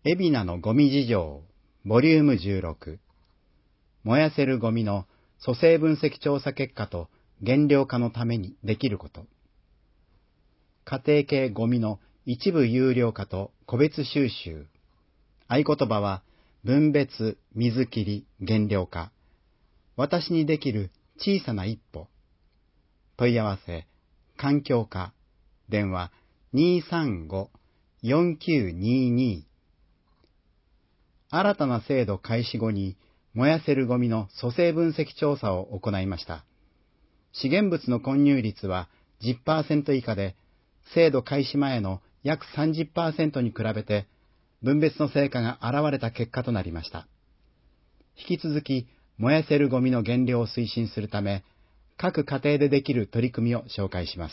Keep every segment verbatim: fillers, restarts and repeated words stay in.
海老名のゴミ事情、ボリュームじゅうろく。燃やせるゴミの組成分析調査結果と減量化のためにできること。家庭系ゴミの一部有料化と個別収集。合言葉は、分別、水切り、減量化。私にできる小さな一歩。問い合わせ、環境課、電話 にーさんごーよんきゅうにーにー。新たな制度開始後に燃やせるゴミの組成分析調査を行いました。資源物の混入率は じゅっパーセント 以下で、制度開始前の約 さんじゅっパーセント に比べて分別の成果が現れた結果となりました。引き続き燃やせるゴミの減量を推進するため、各家庭でできる取り組みを紹介します。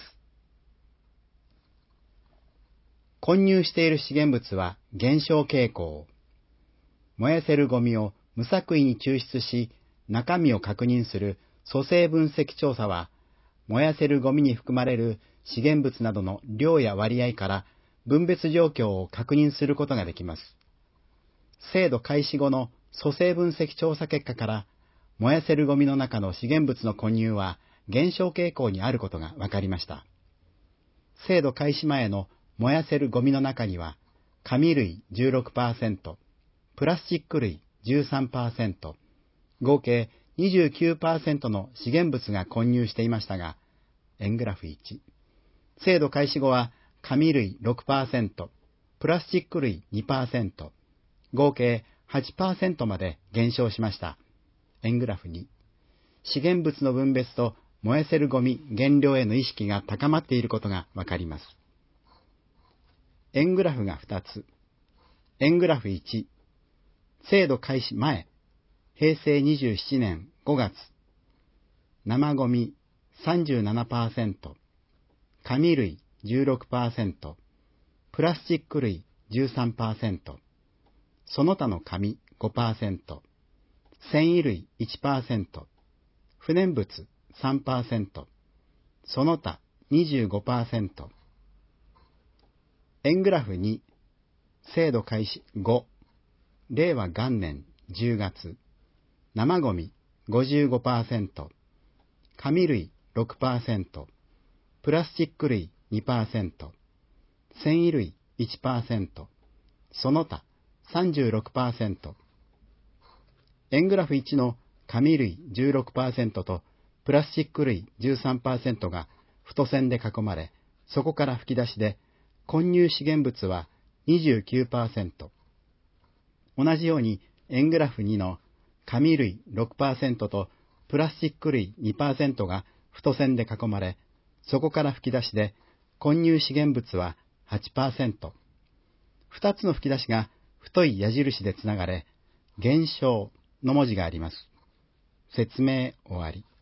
混入している資源物は減少傾向。燃やせるゴミを無作為に抽出し、中身を確認する組成分析調査は、燃やせるゴミに含まれる資源物などの量や割合から分別状況を確認することができます。制度開始後の組成分析調査結果から、燃やせるゴミの中の資源物の混入は減少傾向にあることが分かりました。制度開始前の燃やせるゴミの中には、紙類 じゅうろくパーセント、プラスチック類 じゅうさんパーセント、合計 にじゅうきゅうパーセント の資源物が混入していましたが、円グラフいち。制度開始後は紙類 ろくパーセント、プラスチック類 にパーセント、合計 はちパーセント まで減少しました。円グラフに。資源物の分別と燃やせるゴミ減量への意識が高まっていることがわかります。円グラフがふたつ。円グラフいち。制度開始前、へいせいにじゅうななねんごがつ、生ゴミ さんじゅうななパーセント、紙類 じゅうろくパーセント、プラスチック類 じゅうさんパーセント、その他の紙 ごパーセント、繊維類 いちパーセント、不燃物 さんパーセント、その他 にじゅうごパーセント。円グラフに、制度開始ご、令和元年じゅうがつ、生ゴミ ごじゅうごパーセント、紙類 ろくパーセント、プラスチック類 にパーセント、繊維類 いちパーセント、その他 さんじゅうろくパーセント。円グラフいちの紙類 じゅうろくパーセント とプラスチック類 じゅうさんパーセント が太線で囲まれ、そこから吹き出しで混入資源物は にじゅうきゅうパーセント。同じように円グラフにの紙類 ろくパーセント とプラスチック類 にパーセント が太線で囲まれ、そこから吹き出しで混入資源物は はちパーセント。二つの吹き出しが太い矢印でつながれ、減少の文字があります。説明終わり。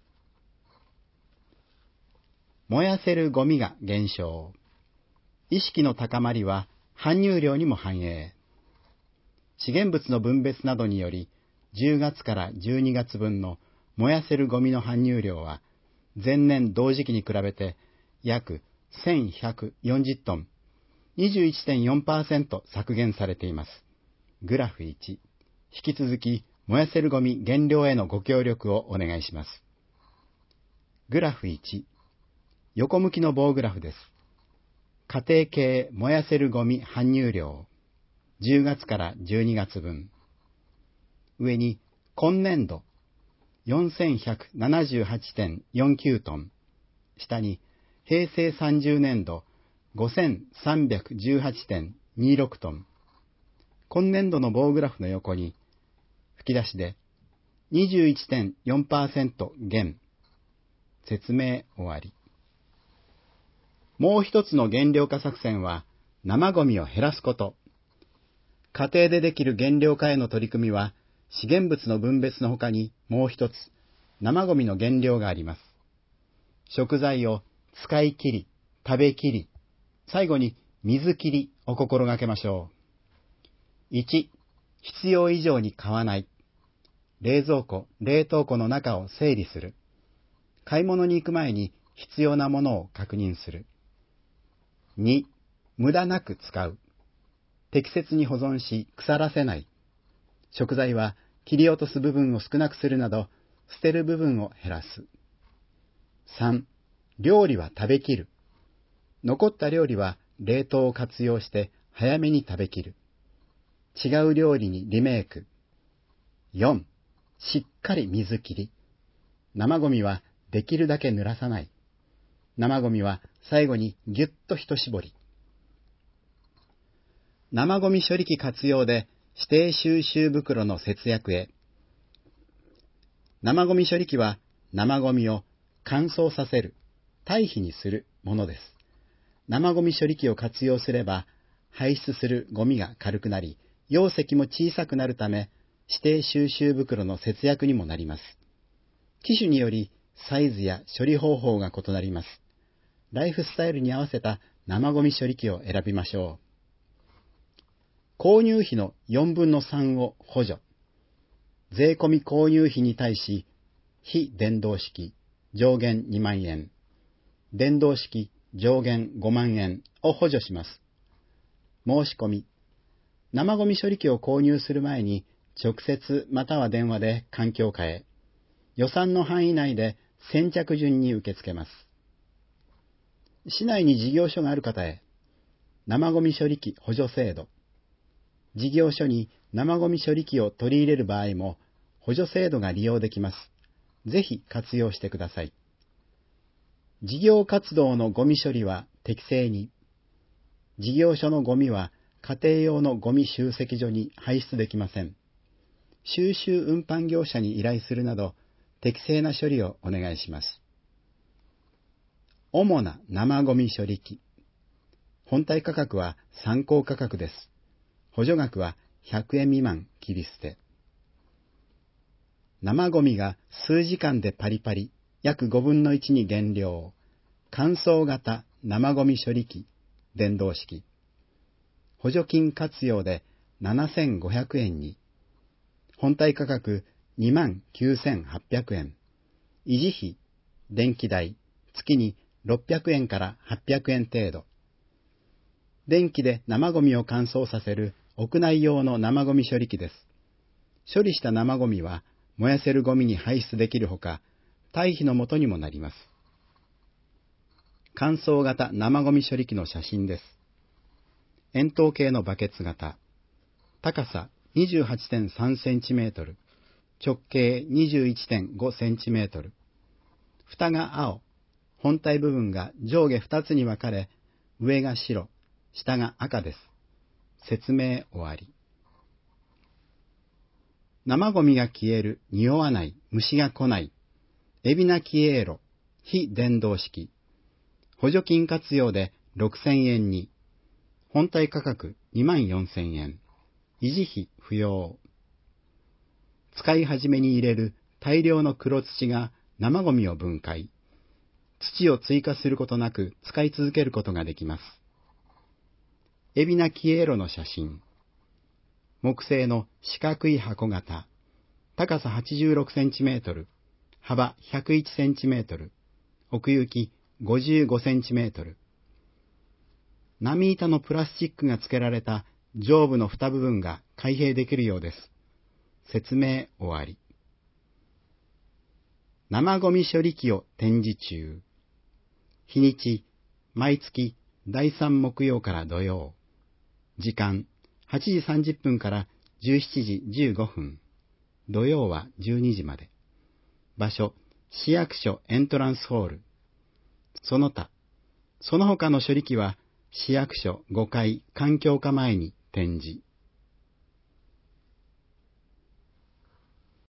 燃やせるゴミが減少。意識の高まりは搬入量にも反映。資源物の分別などにより、じゅうがつからじゅうにがつぶんの燃やせるゴミの搬入量は、前年同時期に比べて約せんひゃくよんじゅうトン、にじゅういちてんよんパーセント 削減されています。グラフいち。引き続き、燃やせるゴミ減量へのご協力をお願いします。グラフいち。横向きの棒グラフです。家庭系燃やせるゴミ搬入量。じゅうがつからじゅうにがつぶん。上に、今年度 よんせんひゃくななじゅうはちてんよんきゅうトン。下に、平成さんじゅうねんど ごせんさんびゃくじゅうはちてんにじゅうろくトン。今年度の棒グラフの横に、吹き出しで にじゅういちてんよんパーセント 減。説明終わり。もう一つの減量化作戦は、生ゴミを減らすこと。家庭でできる減量化への取り組みは、資源物の分別の他にもう一つ、生ゴミの減量があります。食材を使い切り、食べきり、最後に水切りを心がけましょう。いち、必要以上に買わない。冷蔵庫、冷凍庫の中を整理する。買い物に行く前に必要なものを確認する。に、無駄なく使う。 適切に保存し腐らせない。食材は切り落とす部分を少なくするなど、捨てる部分を減らす。さん. 料理は食べきる。残った料理は冷凍を活用して早めに食べきる。違う料理にリメイク。よん. しっかり水切り。生ゴミはできるだけ濡らさない。生ゴミは最後にぎゅっと一絞り。生ゴミ処理機活用で指定収集袋の節約へ。生ゴミ処理機は生ゴミを乾燥させる、堆肥にするものです。生ゴミ処理機を活用すれば排出するゴミが軽くなり、容積も小さくなるため、指定収集袋の節約にもなります。機種によりサイズや処理方法が異なります。ライフスタイルに合わせた生ゴミ処理機を選びましょう。購入費のよんぶんのさんを補助。税込み購入費に対し、非電動式上限にまんえん、電動式上限ごまんえんを補助します。申し込み。生ゴミ処理機を購入する前に、直接または電話で環境課へ、予算の範囲内で先着順に受け付けます。市内に事業所がある方へ、生ゴミ処理機補助制度。事業所に生ゴミ処理機を取り入れる場合も、補助制度が利用できます。ぜひ活用してください。事業活動のゴミ処理は適正に。事業所のゴミは家庭用のゴミ集積所に排出できません。収集運搬業者に依頼するなど、適正な処理をお願いします。主な生ゴミ処理機。本体価格は参考価格です。補助額はひゃくえん未満切り捨て。生ゴミが数時間でパリパリ、約ごぶんのいちに減量。乾燥型生ゴミ処理機、電動式。補助金活用でななせんごひゃくえんに。本体価格にまんきゅうせんはっぴゃくえん。維持費、電気代、月にろっぴゃくえんからはっぴゃくえん程度。電気で生ゴミを乾燥させる屋内用の生ゴミ処理機です。処理した生ゴミは燃やせるゴミに排出できるほか、堆肥の元にもなります。乾燥型生ゴミ処理機の写真です。円筒形のバケツ型。高さ にじゅうはちてんさんセンチメートル。直径 にじゅういちてんごセンチメートル。蓋が青。本体部分が上下ふたつに分かれ、上が白、下が赤です。説明終わり。生ゴミが消える、匂わない、虫が来ない。海老名キエーロ、非電動式。補助金活用でろくせんえんに。本体価格にまんよんせんえん。維持費不要。使い始めに入れる大量の黒土が生ゴミを分解。土を追加することなく使い続けることができます。海老名キエーロの写真。木製の四角い箱型。高さはちじゅうろくセンチメートル。幅ひゃくいちセンチメートル。奥行きごじゅうごセンチメートル。波板のプラスチックが付けられた上部の蓋部分が開閉できるようです。説明終わり。生ゴミ処理機を展示中。日にち、毎月だいさん木曜から土曜。時間、はちじさんじゅっぷんからじゅうしちじじゅうごふん。土曜はじゅうにじまで。場所、市役所エントランスホール。その他、その他の処理機は市役所ごかい環境課前に展示。